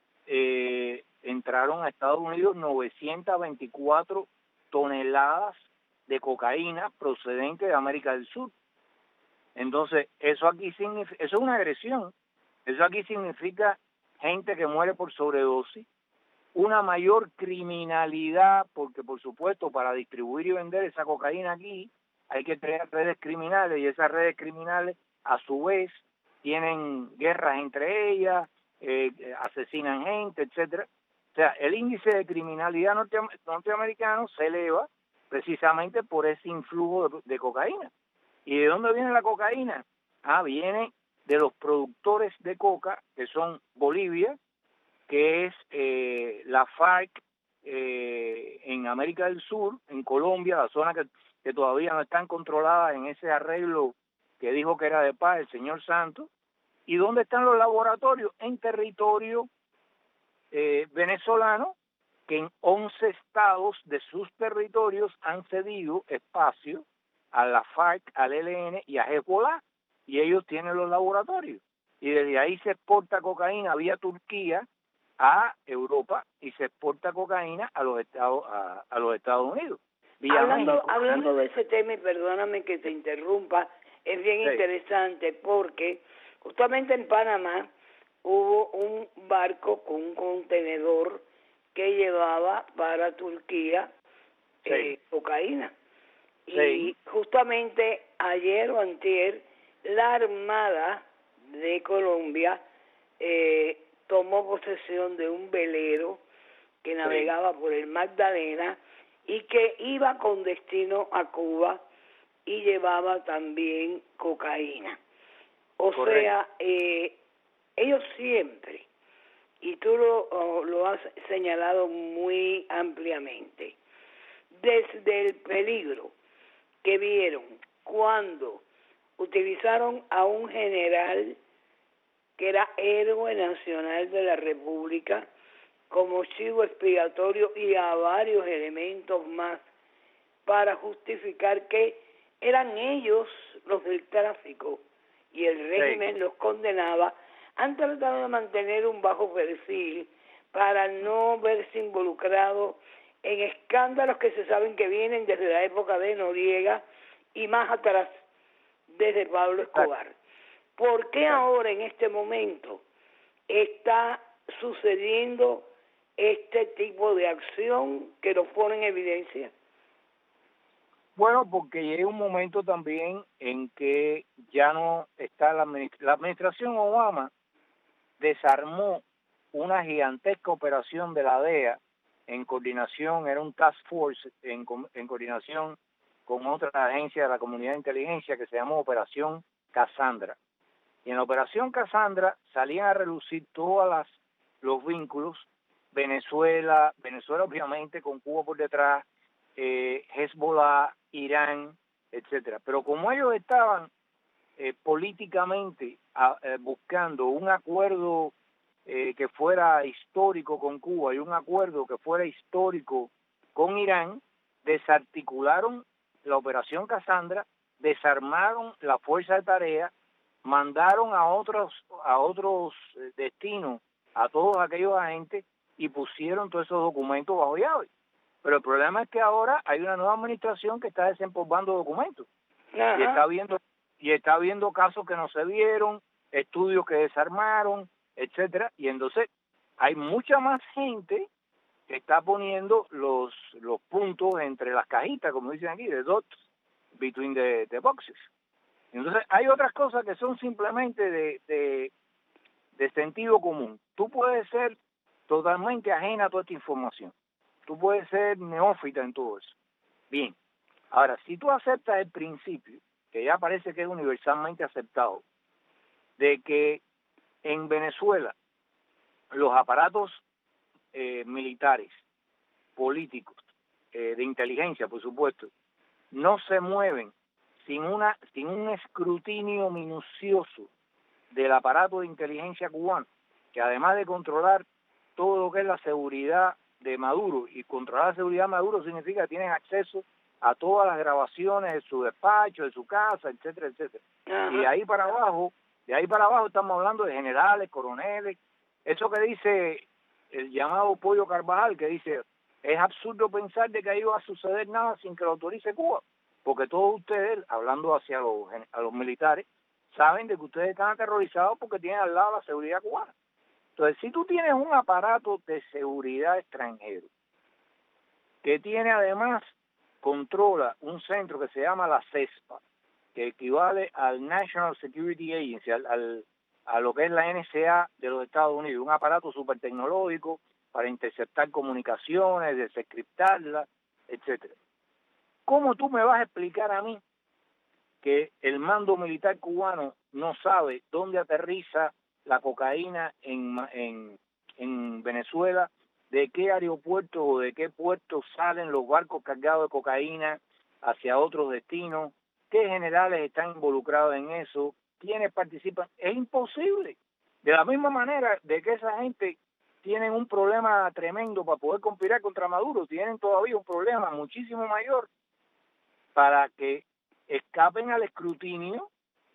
Speaker 10: eh, entraron a Estados Unidos novecientas veinticuatro toneladas de cocaína procedente de América del Sur. Entonces, eso aquí significa, eso es una agresión. Eso aquí significa gente que muere por sobredosis, una mayor criminalidad, porque por supuesto para distribuir y vender esa cocaína aquí hay que crear redes criminales, y esas redes criminales a su vez tienen guerras entre ellas, eh, asesinan gente, etcétera. O sea, el índice de criminalidad norte norteamericano se eleva precisamente por ese influjo de, de cocaína. ¿Y de dónde viene la cocaína? Ah, viene de los productores de coca, que son Bolivia, que es eh, la FARC eh, en América del Sur, en Colombia, la zona que, que todavía no están controladas en ese arreglo que dijo que era de paz el señor Santos. ¿Y dónde están los laboratorios? En territorio eh, venezolano, que en once estados de sus territorios han cedido espacio a la FARC, al E L N y a Hezbollah, y ellos tienen los laboratorios. Y desde ahí se exporta cocaína vía Turquía a Europa, y se exporta cocaína a los Estados a, a los Estados Unidos. Vía
Speaker 2: hablando,
Speaker 10: México.
Speaker 2: hablando de ese tema, y perdóname que te interrumpa, es bien sí. interesante, porque justamente en Panamá hubo un barco con un contenedor que llevaba para Turquía sí. eh, cocaína.
Speaker 10: Sí.
Speaker 2: Y justamente ayer o antier, la Armada de Colombia eh, tomó posesión de un velero que navegaba sí. por el Magdalena y que iba con destino a Cuba y llevaba también cocaína. O Correcto. sea, eh, ellos siempre, y tú lo, oh, lo has señalado muy ampliamente, desde el peligro que vieron cuando utilizaron a un general que era héroe nacional de la República como chivo expiatorio y a varios elementos más para justificar que eran ellos los del tráfico y el régimen sí. los condenaba. Han tratado de mantener un bajo perfil para no verse involucrados en escándalos que se saben que vienen desde la época de Noriega y más atrás, desde Pablo Escobar. ¿Por qué ahora, en este momento, está sucediendo este tipo de acción que lo pone en evidencia?
Speaker 10: Bueno, porque llega un momento también en que ya no está la, la administración Obama desarmó una gigantesca operación de la D E A en coordinación, era un task force en, en coordinación con otra agencia de la comunidad de inteligencia que se llamó Operación Cassandra. Y en la Operación Cassandra salían a relucir todos las, los vínculos, Venezuela, Venezuela obviamente con Cuba por detrás, eh, Hezbollah, Irán, etcétera. Pero como ellos estaban eh, políticamente a, eh, buscando un acuerdo eh, que fuera histórico con Cuba y un acuerdo que fuera histórico con Irán, desarticularon la Operación Cassandra, desarmaron la fuerza de tarea, mandaron a otros a otros destinos a todos aquellos agentes y pusieron todos esos documentos bajo llave. Pero el problema es que ahora hay una nueva administración que está desempolvando documentos. Ajá. y está viendo y está viendo casos que no se vieron, estudios que desarmaron, etcétera, y entonces hay mucha más gente que está poniendo los los puntos entre las cajitas, como dicen aquí, the dots between the, the boxes. Entonces hay otras cosas que son simplemente de, de, de sentido común. Tú puedes ser totalmente ajena a toda esta información. Tú puedes ser neófita en todo eso. Bien. Ahora, si tú aceptas el principio, que ya parece que es universalmente aceptado, de que en Venezuela los aparatos eh, militares, políticos, eh, de inteligencia, por supuesto, no se mueven sin una sin un escrutinio minucioso del aparato de inteligencia cubano, que además de controlar todo lo que es la seguridad de Maduro, y controlar la seguridad de Maduro significa que tienen acceso a todas las grabaciones de su despacho, de su casa, etcétera, etcétera. Ajá. Y de ahí para abajo, de ahí para abajo estamos hablando de generales, coroneles, eso que dice el llamado Pollo Carvajal, que dice, es absurdo pensar de que ahí va a suceder nada sin que lo autorice Cuba, porque todos ustedes, hablando hacia los, a los militares, saben de que ustedes están aterrorizados porque tienen al lado la seguridad cubana. Entonces, si tú tienes un aparato de seguridad extranjero, que tiene además, controla un centro que se llama la CESPA, que equivale al National Security Agency, al, al, a lo que es la N S A de los Estados Unidos, un aparato súper tecnológico para interceptar comunicaciones, desencriptarlas, etcétera. ¿Cómo tú me vas a explicar a mí que el mando militar cubano no sabe dónde aterriza la cocaína en, en, en Venezuela, de qué aeropuerto o de qué puerto salen los barcos cargados de cocaína hacia otros destinos, qué generales están involucrados en eso, quiénes participan? Es imposible. De la misma manera de que esa gente tienen un problema tremendo para poder conspirar contra Maduro, tienen todavía un problema muchísimo mayor para que escapen al escrutinio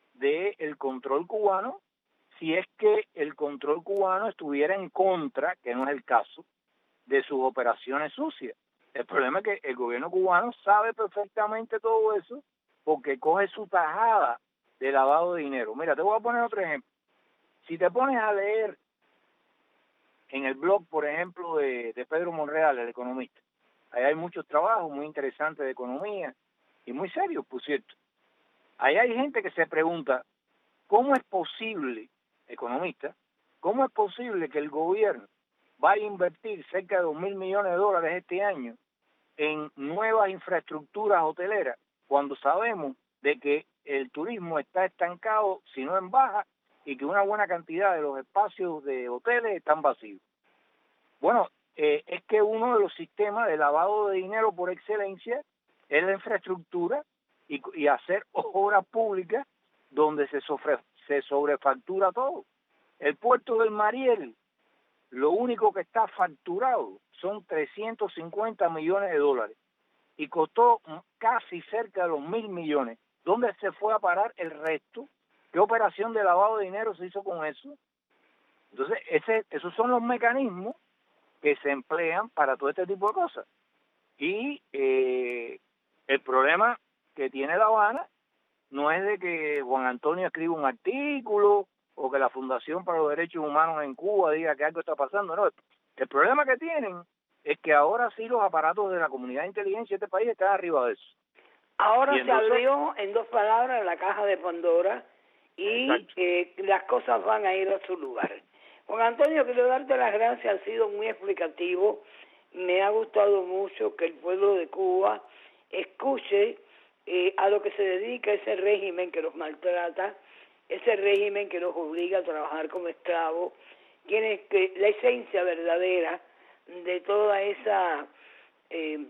Speaker 10: del control cubano, si es que el control cubano estuviera en contra, que no es el caso, de sus operaciones sucias. El problema es que el gobierno cubano sabe perfectamente todo eso porque coge su tajada de lavado de dinero. Mira, te voy a poner otro ejemplo. Si te pones a leer en el blog, por ejemplo, de, de Pedro Monreal, el economista, Ahí hay muchos trabajos muy interesantes de economía y muy serios, por cierto. Ahí hay gente que se pregunta, ¿cómo es posible, economista, cómo es posible que el gobierno vaya a invertir cerca de dos mil millones de dólares este año en nuevas infraestructuras hoteleras cuando sabemos de que el turismo está estancado, si no en baja, y que una buena cantidad de los espacios de hoteles están vacíos? Bueno, eh, es que uno de los sistemas de lavado de dinero por excelencia es la infraestructura y, y hacer obras públicas donde se, sobre, se sobrefactura todo. El puerto del Mariel, lo único que está facturado son trescientos cincuenta millones de dólares y costó casi cerca de los mil millones. ¿Dónde se fue a parar el resto? ¿Qué operación de lavado de dinero se hizo con eso? Entonces, ese, esos son los mecanismos que se emplean para todo este tipo de cosas. Y eh, el problema que tiene La Habana no es de que Juan Antonio escriba un artículo o que la Fundación para los Derechos Humanos en Cuba diga que algo está pasando. No, el problema que tienen es que ahora sí los aparatos de la comunidad de inteligencia de este país están arriba de eso.
Speaker 2: Ahora
Speaker 10: y
Speaker 2: se
Speaker 10: entonces,
Speaker 2: abrió, en dos palabras, la caja de Pandora y eh, las cosas van a ir a su lugar. Juan Antonio, quiero darte las gracias, ha sido muy explicativo. Me ha gustado mucho que el pueblo de Cuba escuche eh, a lo que se dedica ese régimen que los maltrata, ese régimen que los obliga a trabajar como esclavos, tiene que la esencia verdadera de toda esa eh,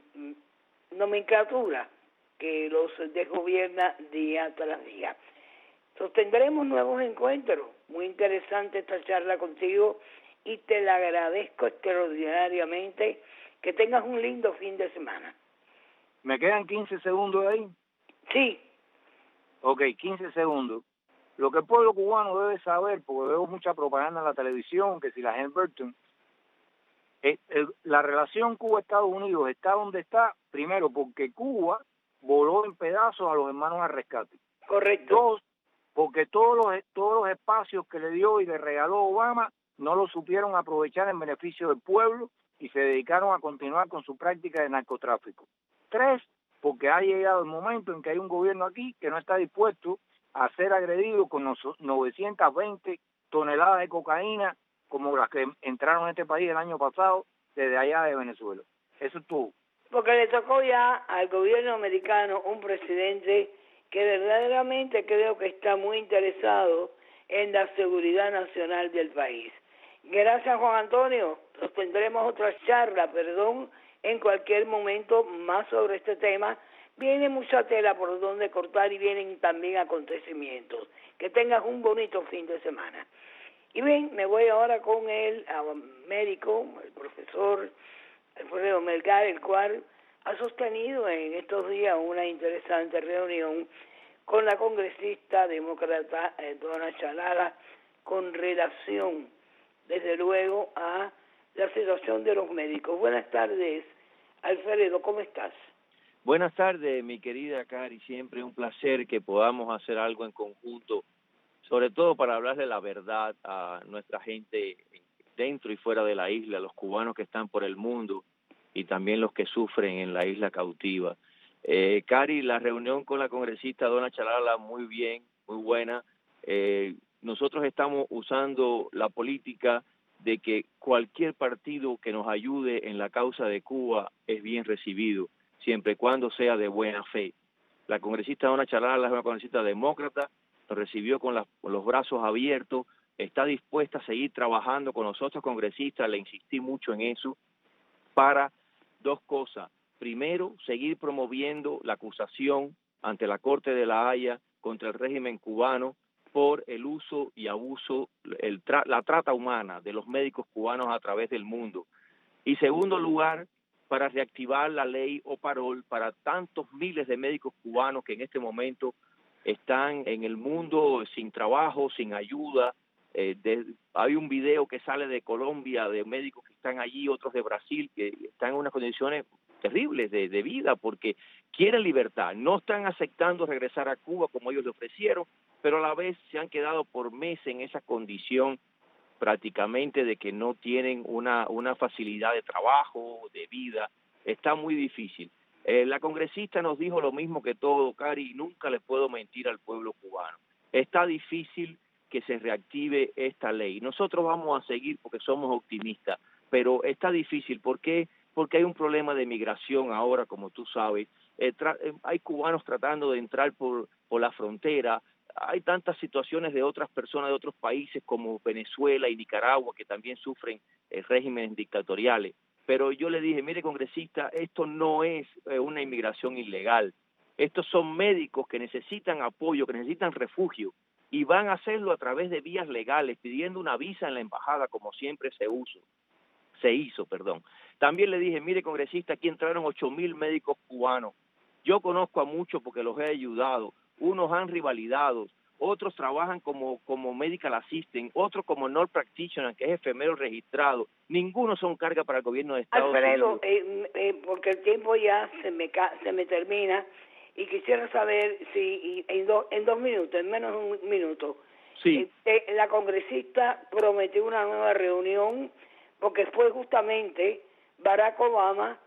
Speaker 2: nomenclatura que los desgobierna día tras día. Sostendremos nuevos encuentros. Muy interesante esta charla contigo y te la agradezco extraordinariamente. Que tengas un lindo fin de semana.
Speaker 10: ¿Me quedan quince segundos ahí?
Speaker 2: Sí.
Speaker 10: Ok, quince segundos. Lo que el pueblo cubano debe saber, porque veo mucha propaganda en la televisión, que si la Halliburton, es, el, la relación Cuba-Estados Unidos está donde está, primero porque Cuba voló en pedazos a los hermanos al rescate.
Speaker 2: Correcto.
Speaker 10: Dos, porque todos los, todos los espacios que le dio y le regaló Obama no lo supieron aprovechar en beneficio del pueblo y se dedicaron a continuar con su práctica de narcotráfico. Tres, porque ha llegado el momento en que hay un gobierno aquí que no está dispuesto a ser agredido con novecientas veinte toneladas de cocaína como las que entraron en este país el año pasado desde allá de Venezuela. Eso es todo.
Speaker 2: Porque le tocó ya al gobierno americano un presidente que verdaderamente creo que está muy interesado en la seguridad nacional del país. Gracias, Juan Antonio. Nos tendremos otra charla, perdón, en cualquier momento más sobre este tema. Viene mucha tela por donde cortar y vienen también acontecimientos. Que tengas un bonito fin de semana. Y bien, me voy ahora con el médico, el profesor Alfredo Melgar, el cual ha sostenido en estos días una interesante reunión con la congresista demócrata eh, Donna Chalala con relación, desde luego, a la situación de los médicos. Buenas tardes, Alfredo, ¿cómo estás?
Speaker 11: Buenas tardes, mi querida Cari, siempre un placer que podamos hacer algo en conjunto, sobre todo para hablarle la verdad a nuestra gente dentro y fuera de la isla, los cubanos que están por el mundo y también los que sufren en la isla cautiva. Eh, Cari, la reunión con la congresista Donna Chalala, muy bien, muy buena. Eh, nosotros estamos usando la política de que cualquier partido que nos ayude en la causa de Cuba es bien recibido, siempre y cuando sea de buena fe. La congresista Donna Chalala es una congresista demócrata, nos recibió con, las, con los brazos abiertos, está dispuesta a seguir trabajando con nosotros congresistas, le insistí mucho en eso, para dos cosas. Primero, seguir promoviendo la acusación ante la Corte de la Haya contra el régimen cubano por el uso y abuso, el tra la trata humana de los médicos cubanos a través del mundo. Y segundo lugar, para reactivar la ley Oparol para tantos miles de médicos cubanos que en este momento están en el mundo sin trabajo, sin ayuda. Eh, de, hay un video que sale de Colombia de médicos que están allí, otros de Brasil, que están en unas condiciones terribles de, de vida porque quieren libertad, no están aceptando regresar a Cuba como ellos le ofrecieron, pero a la vez se han quedado por meses en esa condición prácticamente de que no tienen una, una facilidad de trabajo, de vida. está muy difícil. Eh, la congresista nos dijo lo mismo que todo, Cari, y nunca le puedo mentir al pueblo cubano. Está difícil que se reactive esta ley. Nosotros vamos a seguir porque somos optimistas, pero está difícil. ¿Por qué? Porque hay un problema de migración ahora, como tú sabes. Eh, eh, hay cubanos tratando de entrar por, por la frontera. Hay tantas situaciones de otras personas de otros países como Venezuela y Nicaragua que también sufren eh, regímenes dictatoriales. Pero yo le dije, mire, congresista, esto no es eh, una inmigración ilegal. Estos son médicos que necesitan apoyo, que necesitan refugio, y van a hacerlo a través de vías legales, pidiendo una visa en la embajada, como siempre se uso, se hizo, perdón. También le dije, mire, congresista, aquí entraron ocho mil médicos cubanos. Yo conozco a muchos porque los he ayudado. Unos han rivalidado, otros trabajan como, como medical assistant, otros como nurse practitioner, que es enfermero registrado. Ninguno son carga para el gobierno de Estados
Speaker 2: Alfredo,
Speaker 11: Unidos.
Speaker 2: Eh, eh, porque el tiempo ya se me, se me termina, y quisiera saber si en, do, en dos minutos, en menos de un minuto,
Speaker 11: sí.
Speaker 2: eh, la congresista prometió una nueva reunión, porque fue justamente Barack Obama,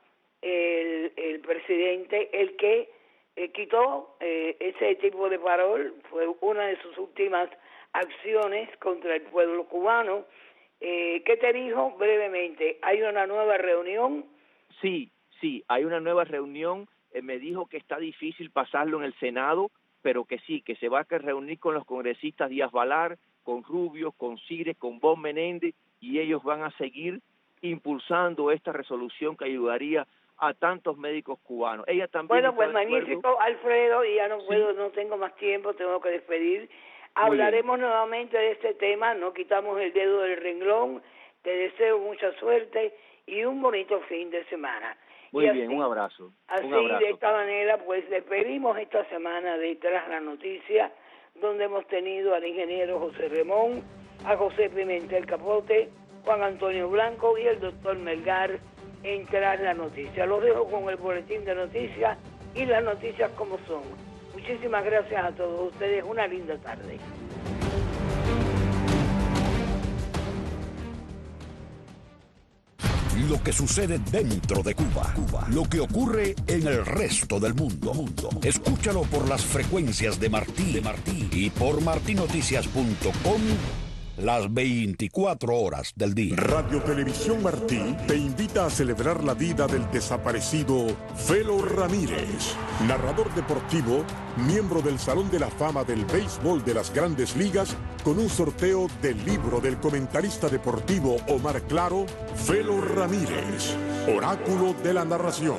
Speaker 2: el, el presidente, el que Eh, quitó eh, ese tipo de parol. Fue una de sus últimas acciones contra el pueblo cubano. Eh, ¿Qué te dijo brevemente? ¿Hay una nueva reunión?
Speaker 11: Sí, sí, hay una nueva reunión. Eh, me dijo que está difícil pasarlo en el Senado, pero que sí, que se va a reunir con los congresistas Díaz Balar, con Rubio, con Cires, con Bob Menéndez, y ellos van a seguir impulsando esta resolución que ayudaría a tantos médicos cubanos. Ella también.
Speaker 2: Bueno, pues magnífico, Alfredo, y ya no puedo, sí. no tengo más tiempo, tengo que despedir. Hablaremos nuevamente de este tema, no quitamos el dedo del renglón. Te deseo mucha suerte y un bonito fin de semana.
Speaker 11: Muy
Speaker 2: y
Speaker 11: bien,
Speaker 2: así,
Speaker 11: un abrazo.
Speaker 2: Así,
Speaker 11: un abrazo.
Speaker 2: De esta manera, pues despedimos esta semana de Tras la Noticia, donde hemos tenido al ingeniero José Ramón, a José Pimentel Capote, Juan Antonio Blanco y el doctor Melgar en Tras la Noticia. Los dejo con el boletín de noticias y las noticias como son. Muchísimas gracias a todos ustedes. Una linda tarde.
Speaker 5: Lo que sucede dentro de Cuba, Cuba, lo que ocurre en el resto del mundo. mundo. Escúchalo por las frecuencias de Martí, de Martí y por martí noticias punto com las veinticuatro horas del día.
Speaker 1: Radio Televisión Martí te invita a celebrar la vida del desaparecido Felo Ramírez, narrador deportivo, miembro del Salón de la Fama del Béisbol de las Grandes Ligas, con un sorteo del libro del comentarista deportivo Omar Claro, Felo Ramírez, Oráculo de la Narración.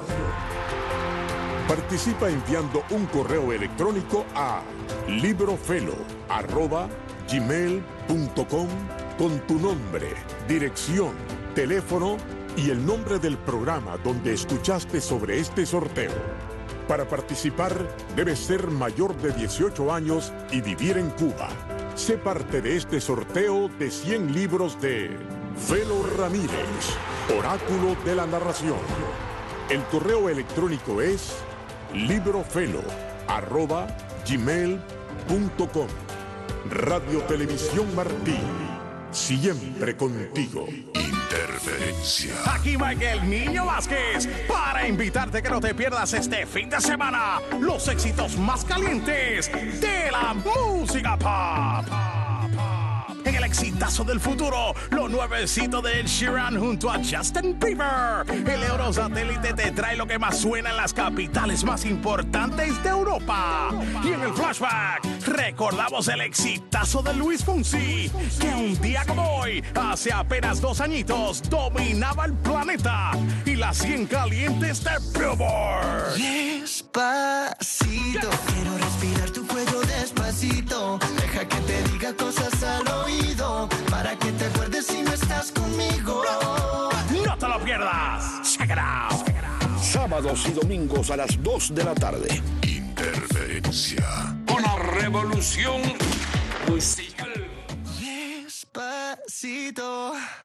Speaker 1: Participa enviando un correo electrónico a librofelo arroba gmail punto com con tu nombre, dirección, teléfono y el nombre del programa donde escuchaste sobre este sorteo. Para participar, debes ser mayor de dieciocho años y vivir en Cuba. Sé parte de este sorteo de cien libros de Felo Ramírez, Oráculo de la Narración. El correo electrónico es librofelo arroba gmail punto com. Radio Televisión Martí, siempre contigo.
Speaker 12: Interferencia. Aquí Michael Niño Vázquez para invitarte que no te pierdas este fin de semana los éxitos más calientes de la música pop. En el exitazo del futuro, lo nuevecito de Ed Sheeran junto a Justin Bieber. El Eurosatélite te trae lo que más suena en las capitales más importantes de Europa. Y en el flashback, recordamos el exitazo de Luis Fonsi, que un día como hoy, hace apenas dos añitos, dominaba el planeta y las cien calientes de Billboard.
Speaker 13: Despacito, quiero respirar tu cuello despacito. Deja que te diga cosas al oído, para que te acuerdes si no estás conmigo.
Speaker 12: No te lo pierdas. Check it out.
Speaker 5: Sábados y domingos a las dos de la tarde.
Speaker 12: Interferencia. Una revolución musical.
Speaker 13: Despacito.